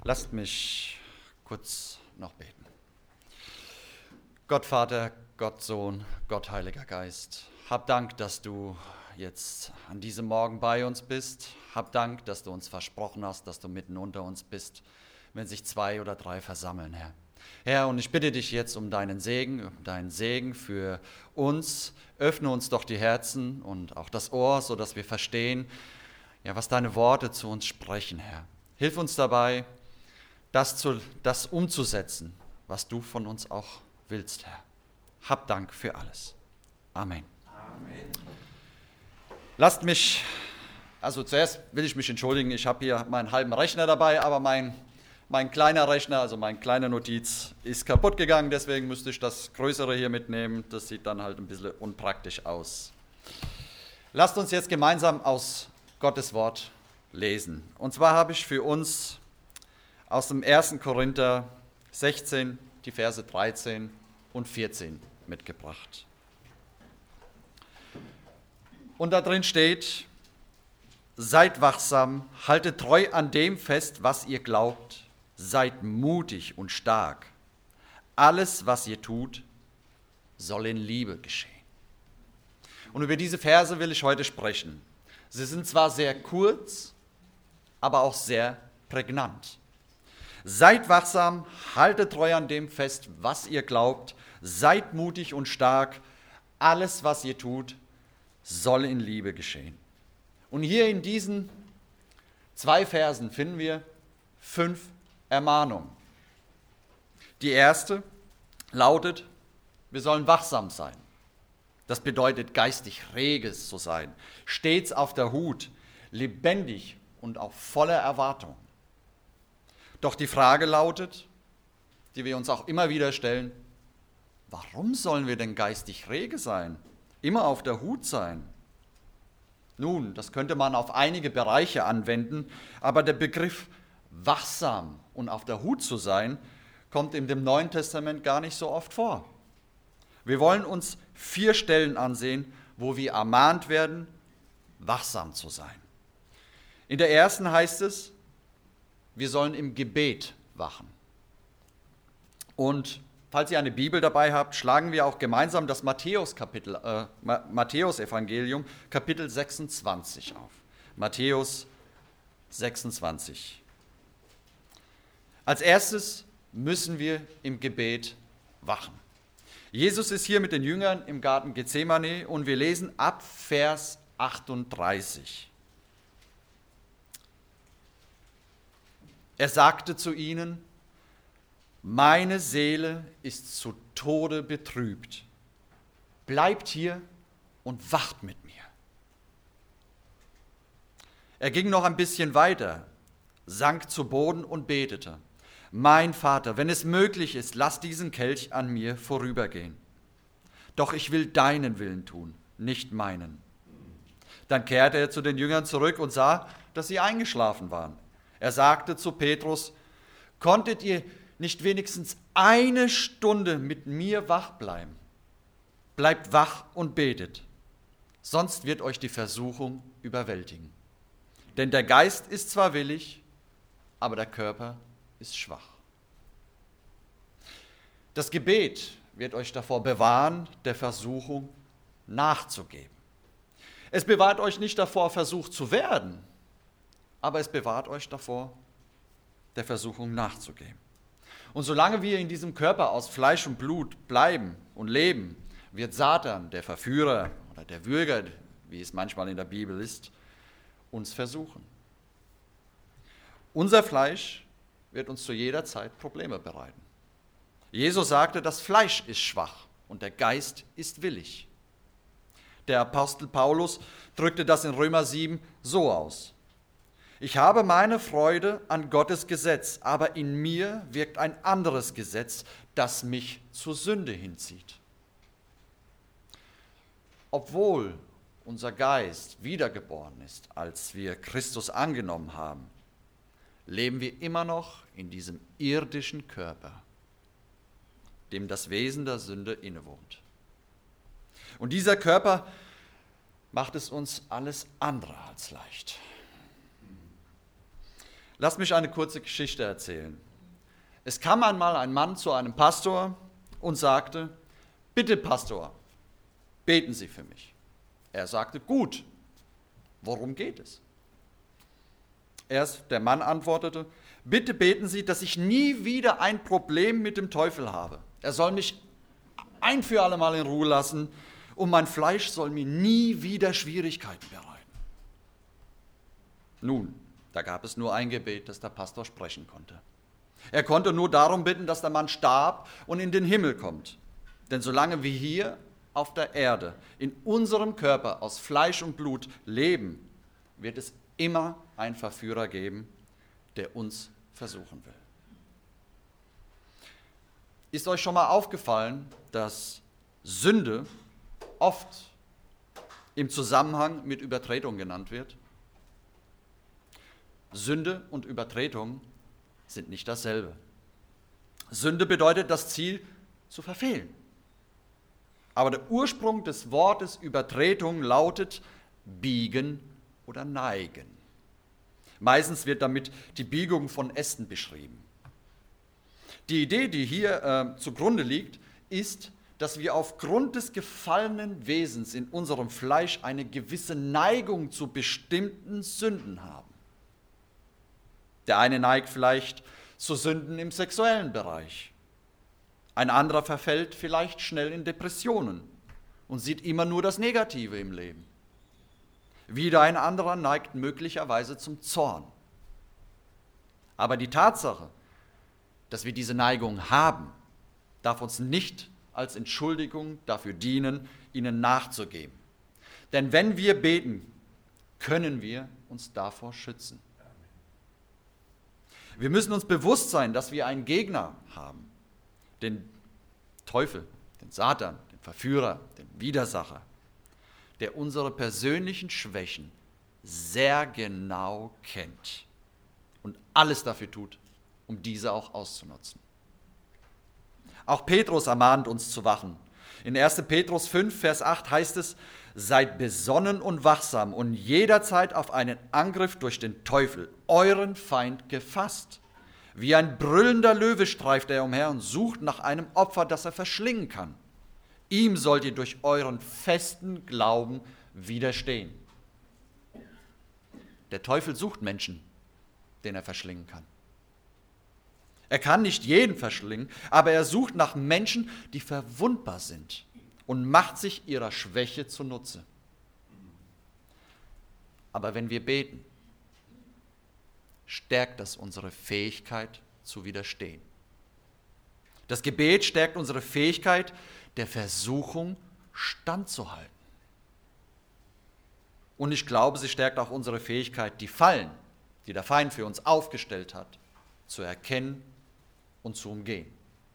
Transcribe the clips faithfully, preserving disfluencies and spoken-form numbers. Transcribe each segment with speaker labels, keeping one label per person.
Speaker 1: Lasst mich kurz noch beten. Gott Vater, Gott Sohn, Gott Heiliger Geist, hab Dank, dass du jetzt an diesem Morgen bei uns bist. Hab Dank, dass du uns versprochen hast, dass du mitten unter uns bist, wenn sich zwei oder drei versammeln, Herr. Herr, und ich bitte dich jetzt um deinen Segen, um deinen Segen für uns. Öffne uns doch die Herzen und auch das Ohr, sodass wir verstehen, ja, was deine Worte zu uns sprechen, Herr. Hilf uns dabei, das, zu, das umzusetzen, was du von uns auch willst, Herr. Hab Dank für alles. Amen. Amen. Lasst mich, also zuerst will ich mich entschuldigen, ich habe hier meinen halben Rechner dabei, aber mein, mein kleiner Rechner, also meine kleine Notiz, ist kaputt gegangen, deswegen müsste ich das größere hier mitnehmen. Das sieht dann halt ein bisschen unpraktisch aus. Lasst uns jetzt gemeinsam aus Gottes Wort lesen. Und zwar habe ich für uns aus dem ersten Korinther sechzehn, die Verse dreizehn und vierzehn mitgebracht. Und da drin steht: Seid wachsam, haltet treu an dem fest, was ihr glaubt, seid mutig und stark. Alles, was ihr tut, soll in Liebe geschehen. Und über diese Verse will ich heute sprechen. Sie sind zwar sehr kurz, aber auch sehr prägnant. Seid wachsam, haltet treu an dem fest, was ihr glaubt, seid mutig und stark. Alles, was ihr tut, soll in Liebe geschehen. Und hier in diesen zwei Versen finden wir fünf Ermahnungen. Die erste lautet, wir sollen wachsam sein. Das bedeutet, geistig rege zu sein, stets auf der Hut, lebendig und auch voller Erwartung. Doch die Frage lautet, die wir uns auch immer wieder stellen: Warum sollen wir denn geistig rege sein, immer auf der Hut sein? Nun, das könnte man auf einige Bereiche anwenden, aber der Begriff wachsam und auf der Hut zu sein, kommt in dem Neuen Testament gar nicht so oft vor. Wir wollen uns vier Stellen ansehen, wo wir ermahnt werden, wachsam zu sein. In der ersten heißt es, wir sollen im Gebet wachen. Und falls ihr eine Bibel dabei habt, schlagen wir auch gemeinsam das Matthäus-Kapitel, äh, Matthäus-Evangelium, Kapitel sechsundzwanzig auf. Matthäus sechsundzwanzig. Als erstes müssen wir im Gebet wachen. Jesus ist hier mit den Jüngern im Garten Gethsemane und wir lesen ab Vers achtunddreißig. Er sagte zu ihnen: Meine Seele ist zu Tode betrübt. Bleibt hier und wacht mit mir. Er ging noch ein bisschen weiter, sank zu Boden und betete: Mein Vater, wenn es möglich ist, lass diesen Kelch an mir vorübergehen. Doch ich will deinen Willen tun, nicht meinen. Dann kehrte er zu den Jüngern zurück und sah, dass sie eingeschlafen waren. Er sagte zu Petrus: Konntet ihr nicht wenigstens eine Stunde mit mir wach bleiben? Bleibt wach und betet, sonst wird euch die Versuchung überwältigen. Denn der Geist ist zwar willig, aber der Körper ist schwach. Das Gebet wird euch davor bewahren, der Versuchung nachzugeben. Es bewahrt euch nicht davor, versucht zu werden, aber es bewahrt euch davor, der Versuchung nachzugeben. Und solange wir in diesem Körper aus Fleisch und Blut bleiben und leben, wird Satan, der Verführer oder der Würger, wie es manchmal in der Bibel ist, uns versuchen. Unser Fleisch wird uns zu jeder Zeit Probleme bereiten. Jesus sagte, das Fleisch ist schwach und der Geist ist willig. Der Apostel Paulus drückte das in Römer sieben so aus: Ich habe meine Freude an Gottes Gesetz, aber in mir wirkt ein anderes Gesetz, das mich zur Sünde hinzieht. Obwohl unser Geist wiedergeboren ist, als wir Christus angenommen haben, leben wir immer noch in diesem irdischen Körper, dem das Wesen der Sünde innewohnt. Und dieser Körper macht es uns alles andere als leicht. Lass mich eine kurze Geschichte erzählen. Es kam einmal ein Mann zu einem Pastor und sagte, bitte Pastor, beten Sie für mich. Er sagte, gut, worum geht es? Erst der Mann antwortete, bitte beten Sie, dass ich nie wieder ein Problem mit dem Teufel habe. Er soll mich ein für alle Mal in Ruhe lassen und mein Fleisch soll mir nie wieder Schwierigkeiten bereiten. Nun, da gab es nur ein Gebet, das der Pastor sprechen konnte. Er konnte nur darum bitten, dass der Mann starb und in den Himmel kommt. Denn solange wir hier auf der Erde in unserem Körper aus Fleisch und Blut leben, wird es immer einen Verführer geben, der uns versuchen will. Ist euch schon mal aufgefallen, dass Sünde oft im Zusammenhang mit Übertretung genannt wird? Sünde und Übertretung sind nicht dasselbe. Sünde bedeutet, das Ziel zu verfehlen. Aber der Ursprung des Wortes Übertretung lautet biegen oder neigen. Meistens wird damit die Biegung von Ästen beschrieben. Die Idee, die hier äh, zugrunde liegt, ist, dass wir aufgrund des gefallenen Wesens in unserem Fleisch eine gewisse Neigung zu bestimmten Sünden haben. Der eine neigt vielleicht zu Sünden im sexuellen Bereich. Ein anderer verfällt vielleicht schnell in Depressionen und sieht immer nur das Negative im Leben. Wieder ein anderer neigt möglicherweise zum Zorn. Aber die Tatsache, dass wir diese Neigung haben, darf uns nicht als Entschuldigung dafür dienen, ihnen nachzugeben. Denn wenn wir beten, können wir uns davor schützen. Wir müssen uns bewusst sein, dass wir einen Gegner haben, den Teufel, den Satan, den Verführer, den Widersacher, der unsere persönlichen Schwächen sehr genau kennt und alles dafür tut, um diese auch auszunutzen. Auch Petrus ermahnt uns zu wachen. In erster Petrus fünf, Vers acht heißt es, seid besonnen und wachsam und jederzeit auf einen Angriff durch den Teufel, euren Feind, gefasst. Wie ein brüllender Löwe streift er umher und sucht nach einem Opfer, das er verschlingen kann. Ihm sollt ihr durch euren festen Glauben widerstehen. Der Teufel sucht Menschen, den er verschlingen kann. Er kann nicht jeden verschlingen, aber er sucht nach Menschen, die verwundbar sind und macht sich ihrer Schwäche zunutze. Aber wenn wir beten, stärkt das unsere Fähigkeit zu widerstehen. Das Gebet stärkt unsere Fähigkeit, der Versuchung standzuhalten. Und ich glaube, sie stärkt auch unsere Fähigkeit, die Fallen, die der Feind für uns aufgestellt hat, zu erkennen und zu umgehen.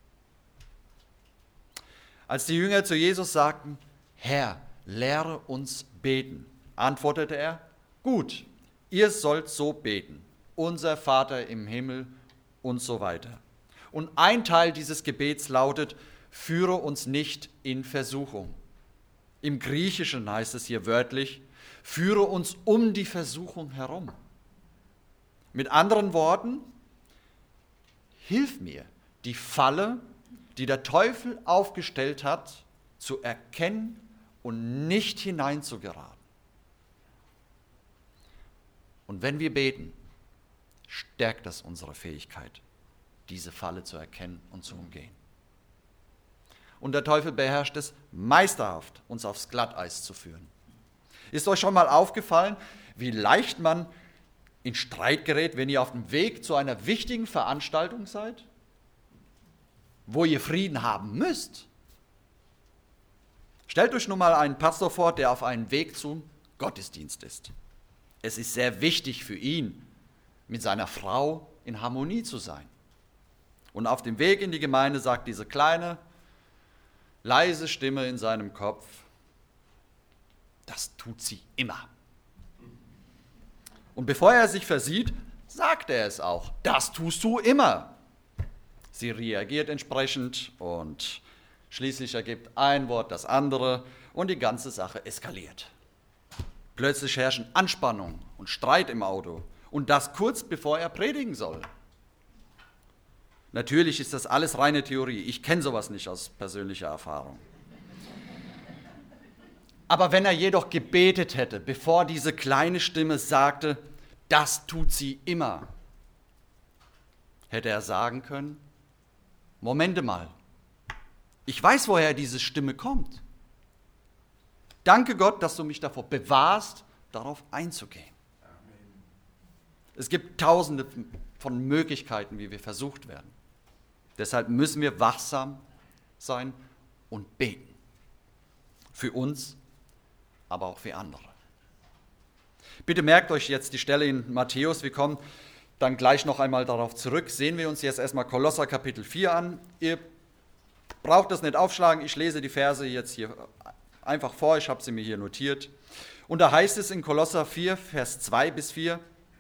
Speaker 1: Als die Jünger zu Jesus sagten, Herr, lehre uns beten, antwortete er, gut, ihr sollt so beten, unser Vater im Himmel und so weiter. Und ein Teil dieses Gebets lautet, führe uns nicht in Versuchung. Im Griechischen heißt es hier wörtlich, führe uns um die Versuchung herum. Mit anderen Worten, hilf mir, die Falle, die der Teufel aufgestellt hat, zu erkennen und nicht hineinzugeraten. Und wenn wir beten, stärkt das unsere Fähigkeit, diese Falle zu erkennen und zu umgehen. Und der Teufel beherrscht es meisterhaft, uns aufs Glatteis zu führen. Ist euch schon mal aufgefallen, wie leicht man in Streit gerät, wenn ihr auf dem Weg zu einer wichtigen Veranstaltung seid, wo ihr Frieden haben müsst? Stellt euch nun mal einen Pastor vor, der auf einem Weg zum Gottesdienst ist. Es ist sehr wichtig für ihn, mit seiner Frau in Harmonie zu sein. Und auf dem Weg in die Gemeinde sagt diese kleine, leise Stimme in seinem Kopf, das tut sie immer. Und bevor er sich versieht, sagt er es auch, das tust du immer. Sie reagiert entsprechend und schließlich ergibt ein Wort das andere und die ganze Sache eskaliert. Plötzlich herrschen Anspannung und Streit im Auto Und das kurz bevor er predigen soll. Natürlich ist das alles reine Theorie. Ich kenne sowas nicht aus persönlicher Erfahrung. Aber wenn er jedoch gebetet hätte, bevor diese kleine Stimme sagte, das tut sie immer, hätte er sagen können, Momente mal, ich weiß, woher diese Stimme kommt. Danke Gott, dass du mich davor bewahrst, darauf einzugehen. Amen. Es gibt tausende von Möglichkeiten, wie wir versucht werden. Deshalb müssen wir wachsam sein und beten. Für uns, aber auch für andere. Bitte merkt euch jetzt die Stelle in Matthäus. Wir kommen dann gleich noch einmal darauf zurück. Sehen wir uns jetzt erstmal Kolosser Kapitel vier an. Ihr braucht das nicht aufschlagen. Ich lese die Verse jetzt hier einfach vor. Ich habe sie mir hier notiert. Und da heißt es in Kolosser vier, Vers zwei bis vier,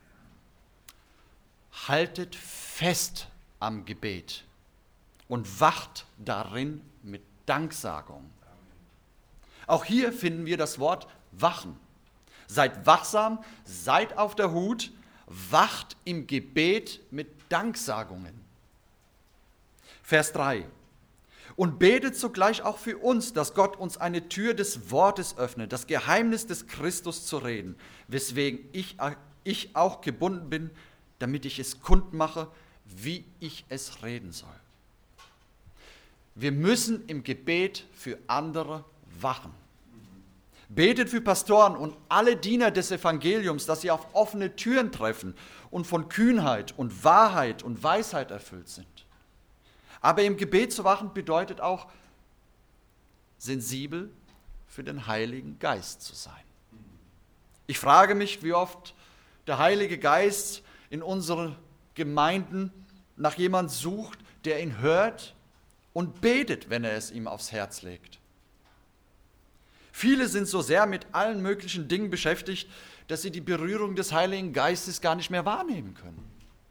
Speaker 1: haltet fest am Gebet und wacht darin mit Danksagung. Auch hier finden wir das Wort wachen. Seid wachsam, seid auf der Hut, wacht im Gebet mit Danksagungen. Vers drei. Und betet zugleich auch für uns, dass Gott uns eine Tür des Wortes öffnet, das Geheimnis des Christus zu reden, weswegen ich, ich auch gebunden bin, damit ich es kundmache, wie ich es reden soll. Wir müssen im Gebet für andere wachen. Betet für Pastoren und alle Diener des Evangeliums, dass sie auf offene Türen treffen und von Kühnheit und Wahrheit und Weisheit erfüllt sind. Aber im Gebet zu wachen bedeutet auch, sensibel für den Heiligen Geist zu sein. Ich frage mich, wie oft der Heilige Geist in unseren Gemeinden nach jemandem sucht, der ihn hört und betet, wenn er es ihm aufs Herz legt. Viele sind so sehr mit allen möglichen Dingen beschäftigt, dass sie die Berührung des Heiligen Geistes gar nicht mehr wahrnehmen können.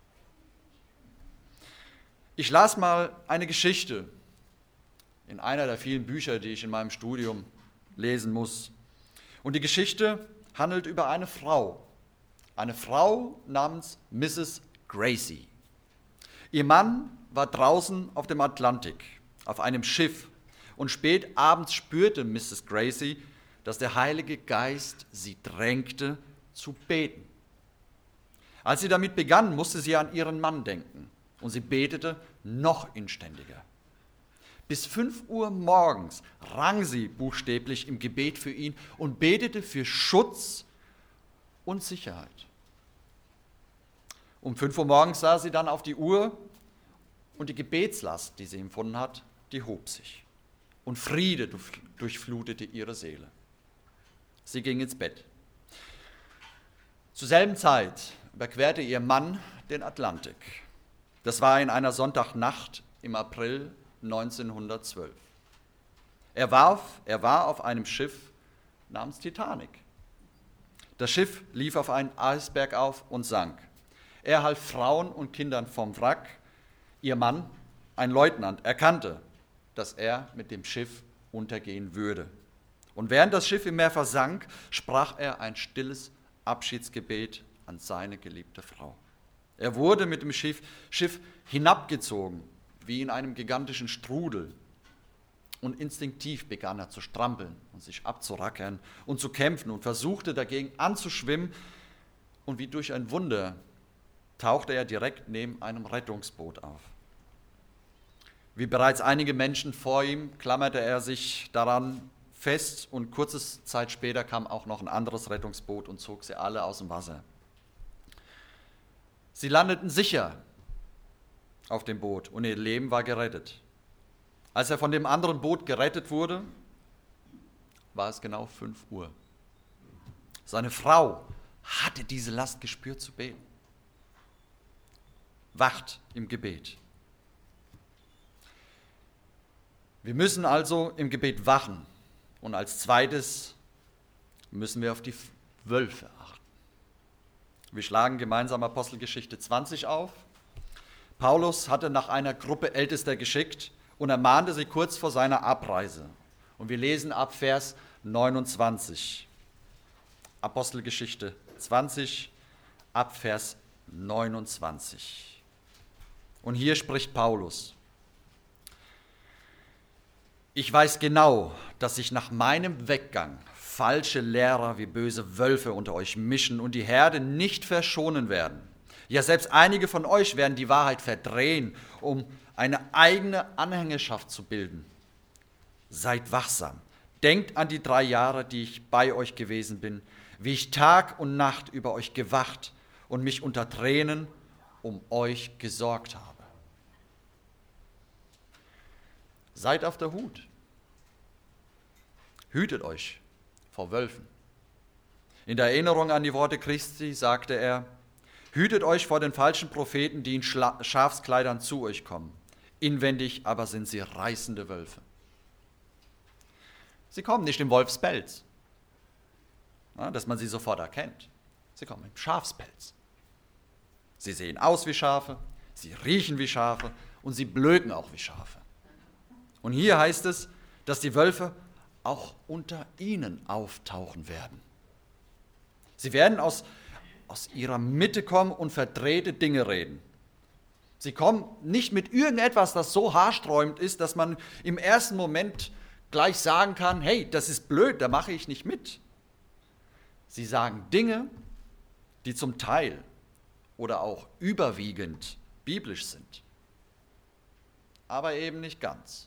Speaker 1: Ich las mal eine Geschichte in einer der vielen Bücher, die ich in meinem Studium lesen muss. Und die Geschichte handelt über eine Frau, eine Frau namens Misses Gracie. Ihr Mann war draußen auf dem Atlantik, auf einem Schiff. Und spät abends spürte Misses Gracie, dass der Heilige Geist sie drängte, zu beten. Als sie damit begann, musste sie an ihren Mann denken. Und sie betete noch inständiger. Bis fünf Uhr morgens rang sie buchstäblich im Gebet für ihn und betete für Schutz und Sicherheit. Um fünf Uhr morgens sah sie dann auf die Uhr und die Gebetslast, die sie empfunden hat, die hob sich. Und Friede durchflutete ihre Seele. Sie ging ins Bett. Zur selben Zeit überquerte ihr Mann den Atlantik. Das war in einer Sonntagnacht im April neunzehnhundertzwölf. Er war, auf, er war auf einem Schiff namens Titanic. Das Schiff lief auf einen Eisberg auf und sank. Er half Frauen und Kindern vom Wrack. Ihr Mann, ein Leutnant, erkannte, dass er mit dem Schiff untergehen würde. Und während das Schiff im Meer versank, sprach er ein stilles Abschiedsgebet an seine geliebte Frau. Er wurde mit dem Schiff, Schiff hinabgezogen, wie in einem gigantischen Strudel. Und instinktiv begann er zu strampeln und sich abzurackern und zu kämpfen und versuchte dagegen anzuschwimmen. Und wie durch ein Wunder tauchte er direkt neben einem Rettungsboot auf. Wie bereits einige Menschen vor ihm klammerte er sich daran fest und kurze Zeit später kam auch noch ein anderes Rettungsboot und zog sie alle aus dem Wasser. Sie landeten sicher auf dem Boot und ihr Leben war gerettet. Als er von dem anderen Boot gerettet wurde, war es genau fünf Uhr. Seine Frau hatte diese Last gespürt zu beten. Wacht im Gebet. Wir müssen also im Gebet wachen und als zweites müssen wir auf die Wölfe achten. Wir schlagen gemeinsam Apostelgeschichte zwanzig auf. Paulus hatte nach einer Gruppe Ältester geschickt und ermahnte sie kurz vor seiner Abreise. Und wir lesen ab Vers neunundzwanzig. Apostelgeschichte zwanzig, ab Vers neunundzwanzig. Und hier spricht Paulus: Ich weiß genau, dass sich nach meinem Weggang falsche Lehrer wie böse Wölfe unter euch mischen und die Herde nicht verschonen werden. Ja, selbst einige von euch werden die Wahrheit verdrehen, um eine eigene Anhängerschaft zu bilden. Seid wachsam. Denkt an die drei Jahre, die ich bei euch gewesen bin, wie ich Tag und Nacht über euch gewacht und mich unter Tränen um euch gesorgt habe. Seid auf der Hut. Hütet euch vor Wölfen. In der Erinnerung an die Worte Christi sagte er: Hütet euch vor den falschen Propheten, die in Schla- Schafskleidern zu euch kommen. Inwendig aber sind sie reißende Wölfe. Sie kommen nicht im Wolfspelz, ja, dass man sie sofort erkennt. Sie kommen im Schafspelz. Sie sehen aus wie Schafe, sie riechen wie Schafe und sie blöken auch wie Schafe. Und hier heißt es, dass die Wölfe auch unter ihnen auftauchen werden. Sie werden aus, aus ihrer Mitte kommen und verdrehte Dinge reden. Sie kommen nicht mit irgendetwas, das so haarsträubend ist, dass man im ersten Moment gleich sagen kann: Hey, das ist blöd, da mache ich nicht mit. Sie sagen Dinge, die zum Teil oder auch überwiegend biblisch sind, aber eben nicht ganz.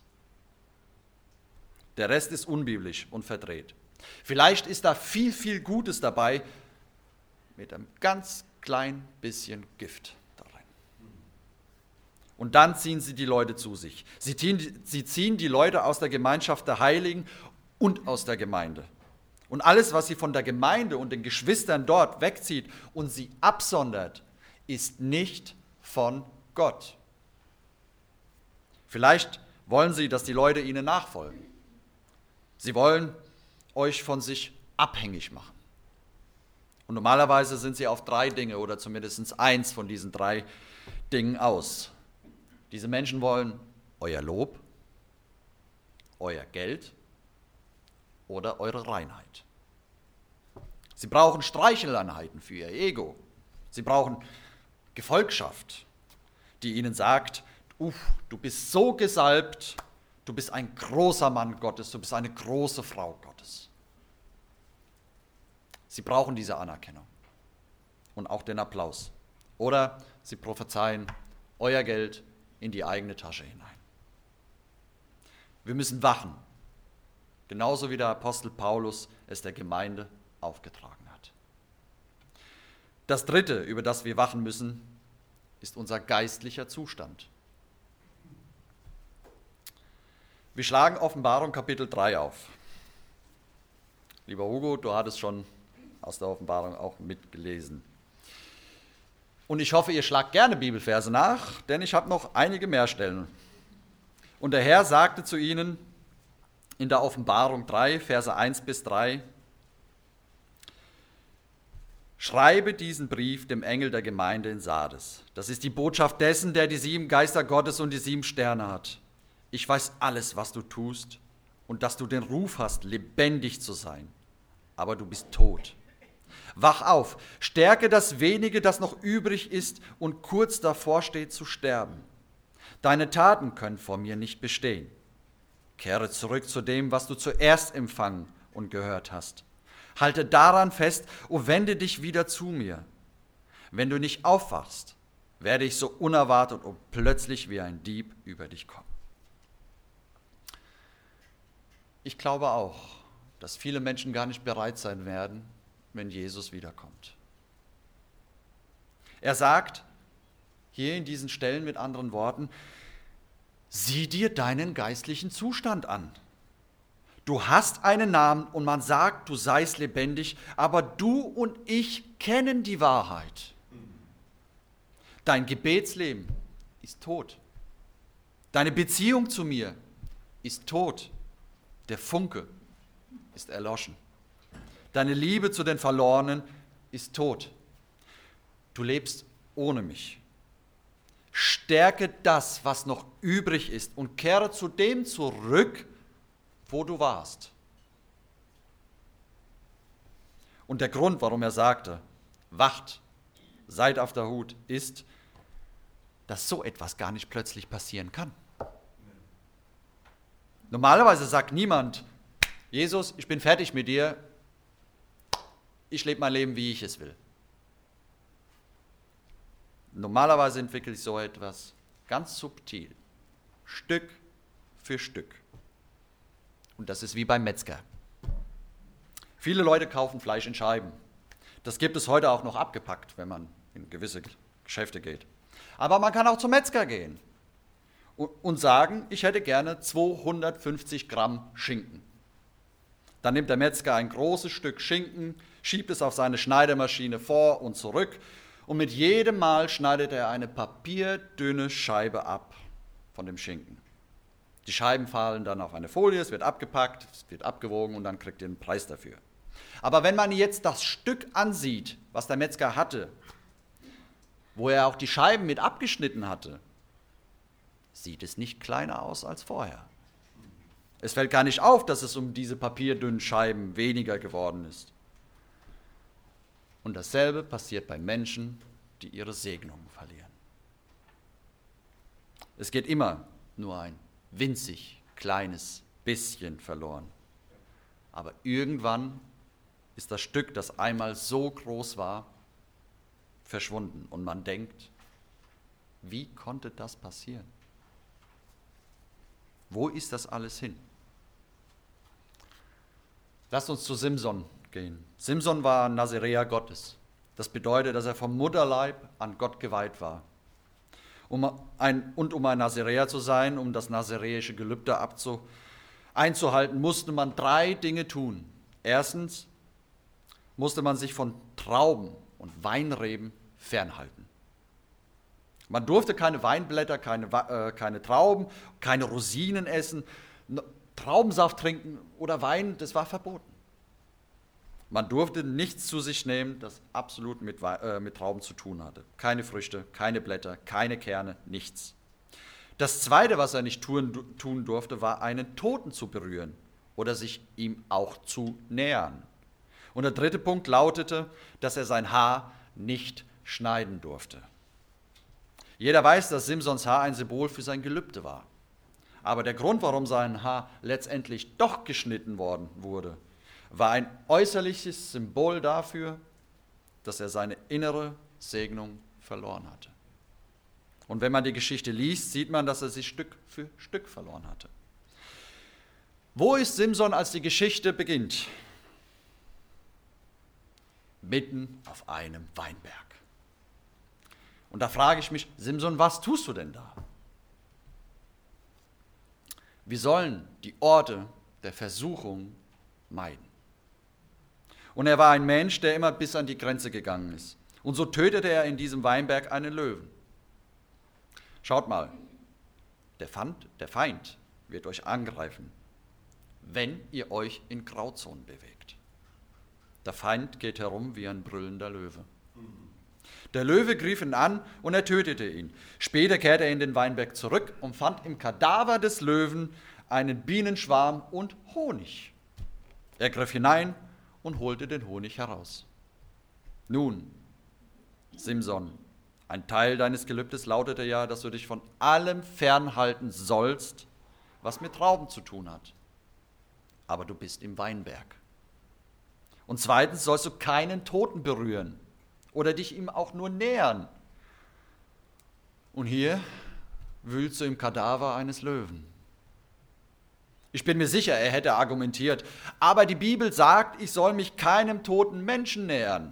Speaker 1: Der Rest ist unbiblisch und verdreht. Vielleicht ist da viel, viel Gutes dabei, mit einem ganz klein bisschen Gift darin. Und dann ziehen sie die Leute zu sich. Sie ziehen, sie ziehen die Leute aus der Gemeinschaft der Heiligen und aus der Gemeinde. Und alles, was sie von der Gemeinde und den Geschwistern dort wegzieht und sie absondert, ist nicht von Gott. Vielleicht wollen sie, dass die Leute ihnen nachfolgen. Sie wollen euch von sich abhängig machen. Und normalerweise sind sie auf drei Dinge oder zumindest eins von diesen drei Dingen aus. Diese Menschen wollen euer Lob, euer Geld oder eure Reinheit. Sie brauchen Streicheleinheiten für ihr Ego. Sie brauchen Gefolgschaft, die ihnen sagt: Uff, du bist so gesalbt, du bist ein großer Mann Gottes, du bist eine große Frau Gottes. Sie brauchen diese Anerkennung und auch den Applaus. Oder sie prophezeien euer Geld in die eigene Tasche hinein. Wir müssen wachen, genauso wie der Apostel Paulus es der Gemeinde aufgetragen hat. Das Dritte, über das wir wachen müssen, ist unser geistlicher Zustand. Wir schlagen Offenbarung Kapitel drei auf. Lieber Hugo, du hattest schon aus der Offenbarung auch mitgelesen. Und ich hoffe, ihr schlagt gerne Bibelverse nach, denn ich habe noch einige mehr Stellen. Und der Herr sagte zu ihnen in der Offenbarung drei, Verse eins bis drei: Schreibe diesen Brief dem Engel der Gemeinde in Sardes. Das ist die Botschaft dessen, der die sieben Geister Gottes und die sieben Sterne hat. Ich weiß alles, was du tust und dass du den Ruf hast, lebendig zu sein, aber du bist tot. Wach auf, stärke das wenige, das noch übrig ist und kurz davor steht zu sterben. Deine Taten können vor mir nicht bestehen. Kehre zurück zu dem, was du zuerst empfangen und gehört hast. Halte daran fest und wende dich wieder zu mir. Wenn du nicht aufwachst, werde ich so unerwartet und plötzlich wie ein Dieb über dich kommen. Ich glaube auch, dass viele Menschen gar nicht bereit sein werden, wenn Jesus wiederkommt. Er sagt hier in diesen Stellen mit anderen Worten: Sieh dir deinen geistlichen Zustand an. Du hast einen Namen und man sagt, du seist lebendig, aber du und ich kennen die Wahrheit. Dein Gebetsleben ist tot. Deine Beziehung zu mir ist tot. Der Funke ist erloschen. Deine Liebe zu den Verlorenen ist tot. Du lebst ohne mich. Stärke das, was noch übrig ist, und kehre zu dem zurück, wo du warst. Und der Grund, warum er sagte, wacht, seid auf der Hut, ist, dass so etwas gar nicht plötzlich passieren kann. Normalerweise sagt niemand, Jesus, ich bin fertig mit dir, ich lebe mein Leben, wie ich es will. Normalerweise entwickelt sich so etwas ganz subtil, Stück für Stück. Und das ist wie beim Metzger. Viele Leute kaufen Fleisch in Scheiben. Das gibt es heute auch noch abgepackt, wenn man in gewisse Geschäfte geht. Aber man kann auch zum Metzger gehen und sagen, ich hätte gerne zweihundertfünfzig Gramm Schinken. Dann nimmt der Metzger ein großes Stück Schinken, schiebt es auf seine Schneidemaschine vor und zurück und mit jedem Mal schneidet er eine papierdünne Scheibe ab von dem Schinken. Die Scheiben fallen dann auf eine Folie, es wird abgepackt, es wird abgewogen und dann kriegt ihr einen Preis dafür. Aber wenn man jetzt das Stück ansieht, was der Metzger hatte, wo er auch die Scheiben mit abgeschnitten hatte, sieht es nicht kleiner aus als vorher. Es fällt gar nicht auf, dass es um diese papierdünnen Scheiben weniger geworden ist. Und dasselbe passiert bei Menschen, die ihre Segnungen verlieren. Es geht immer nur ein winzig kleines bisschen verloren. Aber irgendwann ist das Stück, das einmal so groß war, verschwunden. Und man denkt, wie konnte das passieren? Wo ist das alles hin? Lasst uns zu Simson gehen. Simson war Naziräer Gottes. Das bedeutet, dass er vom Mutterleib an Gott geweiht war. Um ein, und um ein Naziräer zu sein, um das naziräische Gelübde abzu, einzuhalten, musste man drei Dinge tun. Erstens musste man sich von Trauben und Weinreben fernhalten. Man durfte keine Weinblätter, keine, äh, keine Trauben, keine Rosinen essen, Traubensaft trinken oder Wein, das war verboten. Man durfte nichts zu sich nehmen, das absolut mit, äh, mit Trauben zu tun hatte. Keine Früchte, keine Blätter, keine Kerne, nichts. Das Zweite, was er nicht tun, tun durfte, war, einen Toten zu berühren oder sich ihm auch zu nähern. Und der dritte Punkt lautete, dass er sein Haar nicht schneiden durfte. Jeder weiß, dass Simsons Haar ein Symbol für sein Gelübde war. Aber der Grund, warum sein Haar letztendlich doch geschnitten worden wurde, war ein äußerliches Symbol dafür, dass er seine innere Segnung verloren hatte. Und wenn man die Geschichte liest, sieht man, dass er sie Stück für Stück verloren hatte. Wo ist Simson, als die Geschichte beginnt? Mitten auf einem Weinberg. Und da frage ich mich, Simson, was tust du denn da? Wir sollen die Orte der Versuchung meiden. Und er war ein Mensch, der immer bis an die Grenze gegangen ist. Und so tötete er in diesem Weinberg einen Löwen. Schaut mal, der Feind, der Feind wird euch angreifen, wenn ihr euch in Grauzonen bewegt. Der Feind geht herum wie ein brüllender Löwe. Der Löwe griff ihn an und er tötete ihn. Später kehrte er in den Weinberg zurück und fand im Kadaver des Löwen einen Bienenschwarm und Honig. Er griff hinein und holte den Honig heraus. Nun, Simson, ein Teil deines Gelübdes lautete ja, dass du dich von allem fernhalten sollst, was mit Trauben zu tun hat. Aber du bist im Weinberg. Und zweitens sollst du keinen Toten berühren oder dich ihm auch nur nähern. Und hier wühlst du im Kadaver eines Löwen. Ich bin mir sicher, er hätte argumentiert, aber die Bibel sagt, ich soll mich keinem toten Menschen nähern.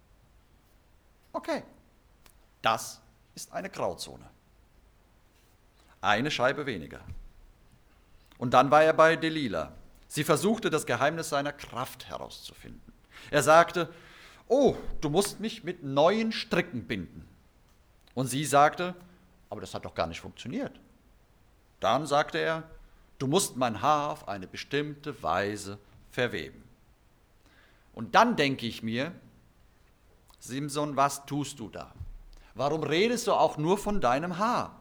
Speaker 1: Okay, das ist eine Grauzone. Eine Scheibe weniger. Und dann war er bei Delila. Sie versuchte, das Geheimnis seiner Kraft herauszufinden. Er sagte, oh, du musst mich mit neuen Stricken binden. Und sie sagte, aber das hat doch gar nicht funktioniert. Dann sagte er, du musst mein Haar auf eine bestimmte Weise verweben. Und dann denke ich mir, Simson, was tust du da? Warum redest du auch nur von deinem Haar?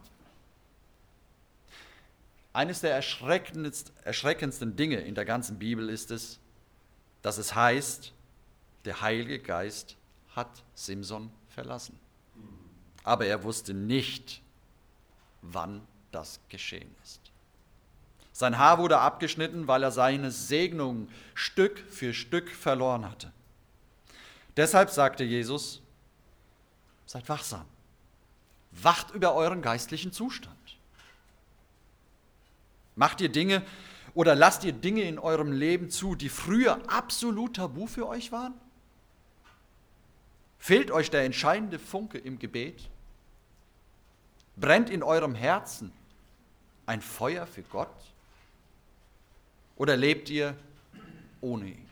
Speaker 1: Eines der erschreckendsten Dinge in der ganzen Bibel ist es, dass es heißt, der Heilige Geist hat Simson verlassen. Aber er wusste nicht, wann das geschehen ist. Sein Haar wurde abgeschnitten, weil er seine Segnung Stück für Stück verloren hatte. Deshalb sagte Jesus, seid wachsam, wacht über euren geistlichen Zustand. Macht ihr Dinge oder lasst ihr Dinge in eurem Leben zu, die früher absolut tabu für euch waren? Fehlt euch der entscheidende Funke im Gebet? Brennt in eurem Herzen ein Feuer für Gott? Oder lebt ihr ohne ihn?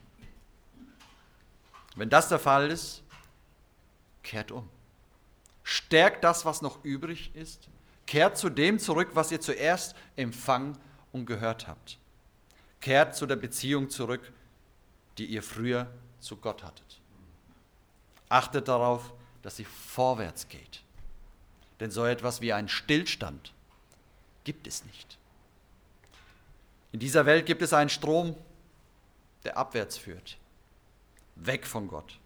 Speaker 1: Wenn das der Fall ist, kehrt um. Stärkt das, was noch übrig ist. Kehrt zu dem zurück, was ihr zuerst empfangen und gehört habt. Kehrt zu der Beziehung zurück, die ihr früher zu Gott hattet. Achtet darauf, dass sie vorwärts geht. Denn so etwas wie einen Stillstand gibt es nicht. In dieser Welt gibt es einen Strom, der abwärts führt, weg von Gott.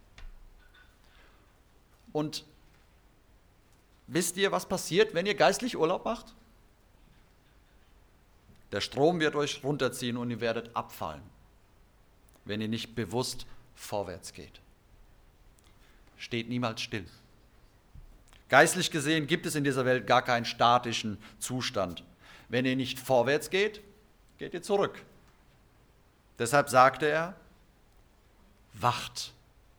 Speaker 1: Und wisst ihr, was passiert, wenn ihr geistlich Urlaub macht? Der Strom wird euch runterziehen und ihr werdet abfallen, wenn ihr nicht bewusst vorwärts geht. Steht niemals still. Geistlich gesehen gibt es in dieser Welt gar keinen statischen Zustand. Wenn ihr nicht vorwärts geht, geht ihr zurück. Deshalb sagte er, wacht.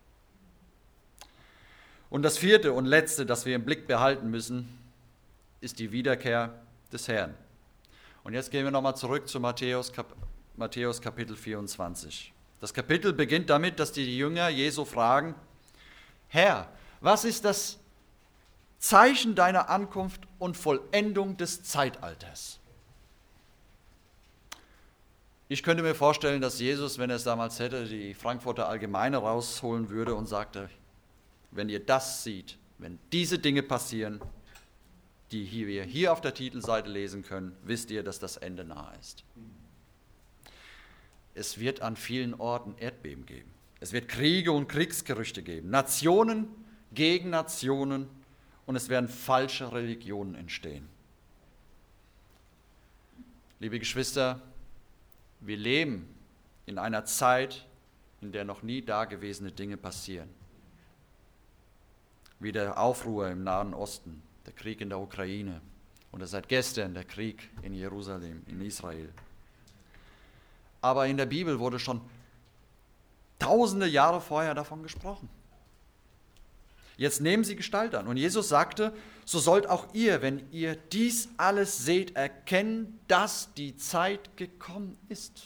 Speaker 1: Und das vierte und letzte, das wir im Blick behalten müssen, ist die Wiederkehr des Herrn. Und jetzt gehen wir nochmal zurück zu Matthäus, Kap- Matthäus Kapitel vierundzwanzig. Das Kapitel beginnt damit, dass die Jünger Jesu fragen, Herr, was ist das Zeichen deiner Ankunft und Vollendung des Zeitalters? Ich könnte mir vorstellen, dass Jesus, wenn er es damals hätte, die Frankfurter Allgemeine rausholen würde und sagte, wenn ihr das seht, wenn diese Dinge passieren, die wir hier auf der Titelseite lesen können, wisst ihr, dass das Ende nahe ist. Es wird an vielen Orten Erdbeben geben. Es wird Kriege und Kriegsgerüchte geben, Nationen gegen Nationen, und es werden falsche Religionen entstehen. Liebe Geschwister, wir leben in einer Zeit, in der noch nie dagewesene Dinge passieren. Wie der Aufruhr im Nahen Osten, der Krieg in der Ukraine oder seit gestern der Krieg in Jerusalem, in Israel. Aber in der Bibel wurde schon tausende Jahre vorher davon gesprochen. Jetzt nehmen sie Gestalt an. Und Jesus sagte, so sollt auch ihr, wenn ihr dies alles seht, erkennen, dass die Zeit gekommen ist.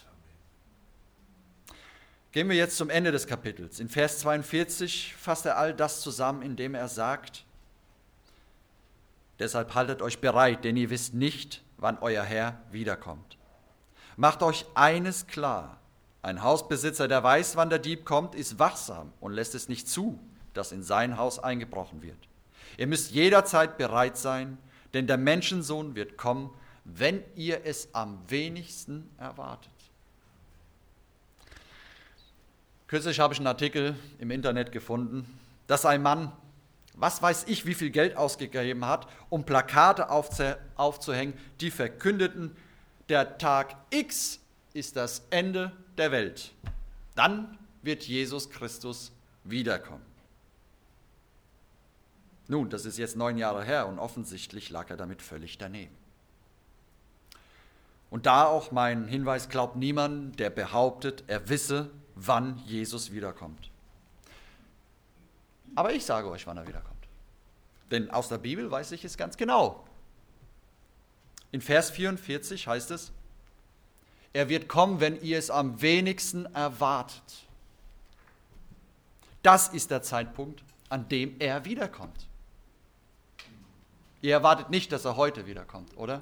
Speaker 1: Gehen wir jetzt zum Ende des Kapitels. In Vers zweiundvierzig fasst er all das zusammen, indem er sagt, deshalb haltet euch bereit, denn ihr wisst nicht, wann euer Herr wiederkommt. Macht euch eines klar, ein Hausbesitzer, der weiß, wann der Dieb kommt, ist wachsam und lässt es nicht zu, dass in sein Haus eingebrochen wird. Ihr müsst jederzeit bereit sein, denn der Menschensohn wird kommen, wenn ihr es am wenigsten erwartet. Kürzlich habe ich einen Artikel im Internet gefunden, dass ein Mann, was weiß ich, wie viel Geld ausgegeben hat, um Plakate aufzuhängen, die verkündeten, der Tag X ist das Ende der Welt. Dann wird Jesus Christus wiederkommen. Nun, das ist jetzt neun Jahre her und offensichtlich lag er damit völlig daneben. Und da auch mein Hinweis, glaubt niemand, der behauptet, er wisse, wann Jesus wiederkommt. Aber ich sage euch, wann er wiederkommt. Denn aus der Bibel weiß ich es ganz genau. In Vers vierundvierzig heißt es, er wird kommen, wenn ihr es am wenigsten erwartet. Das ist der Zeitpunkt, an dem er wiederkommt. Ihr erwartet nicht, dass er heute wiederkommt, oder?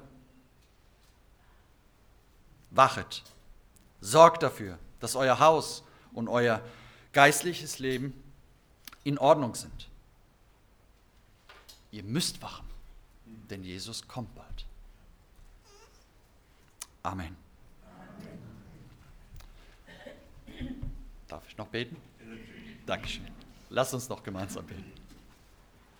Speaker 1: Wachet, sorgt dafür, dass euer Haus und euer geistliches Leben in Ordnung sind. Ihr müsst wachen, denn Jesus kommt bald. Amen. Darf ich noch beten? Dankeschön. Lass uns noch gemeinsam beten.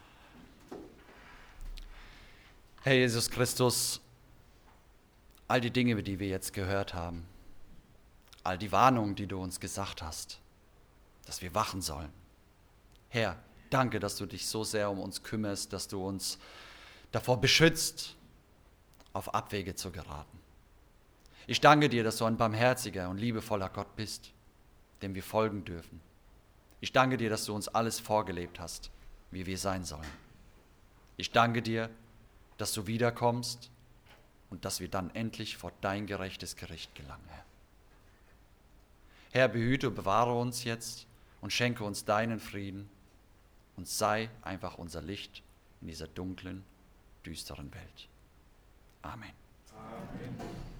Speaker 1: Herr Jesus Christus, all die Dinge, die wir jetzt gehört haben, all die Warnungen, die du uns gesagt hast, dass wir wachen sollen. Herr, danke, dass du dich so sehr um uns kümmerst, dass du uns davor beschützt, auf Abwege zu geraten. Ich danke dir, dass du ein barmherziger und liebevoller Gott bist, dem wir folgen dürfen. Ich danke dir, dass du uns alles vorgelebt hast, wie wir sein sollen. Ich danke dir, dass du wiederkommst und dass wir dann endlich vor dein gerechtes Gericht gelangen, Herr. Herr, behüte und bewahre uns jetzt und schenke uns deinen Frieden und sei einfach unser Licht in dieser dunklen, düsteren Welt. Amen.
Speaker 2: Amen.